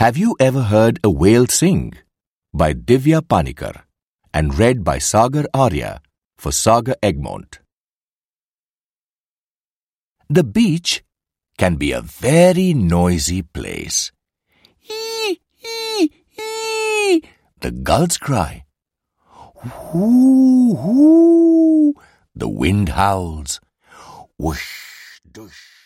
Have you ever heard a whale sing? By Divya Panikar and read by Sagar Arya for Saga Egmont. The beach can be a very noisy place. Ee, ee, ee, the gulls cry. Hoo, hoo, the wind howls. Whoosh, doosh.